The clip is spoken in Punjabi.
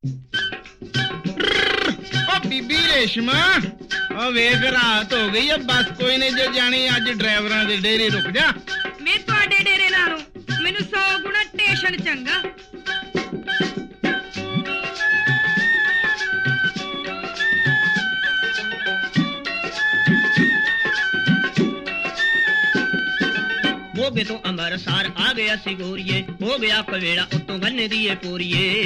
ਬੀਬੀ ਰੇਸ਼ਮਾ ਉਹ ਵੇਖ ਰਾਤ ਹੋ ਗਈ ਆ ਬਸ ਕੋਈ ਨਹੀਂ ਜੇ ਜਾਣੀ ਅੱਜ ਡਰਾਈਵਰਾਂ ਦੇ ਡੇਰੇ ਰੁਕ ਜਾ ਮੈਂ ਤੁਹਾਡੇ ਡੇਰੇ ਨਾਲੋਂ ਮੈਨੂੰ 100 ਗੁਣਾ ਸਟੇਸ਼ਨ ਚੰਗਾ ਮੋਗੇ ਤੋਂ ਅੰਮ੍ਰਿਤਸਰ ਆ ਗਿਆ ਸੀ ਗੋਰੀਏ ਹੋ ਗਿਆ ਕਵੇੜਾ ਉਤੋਂ ਗੰਨੇ ਦੀਏ ਪੋਰੀਏ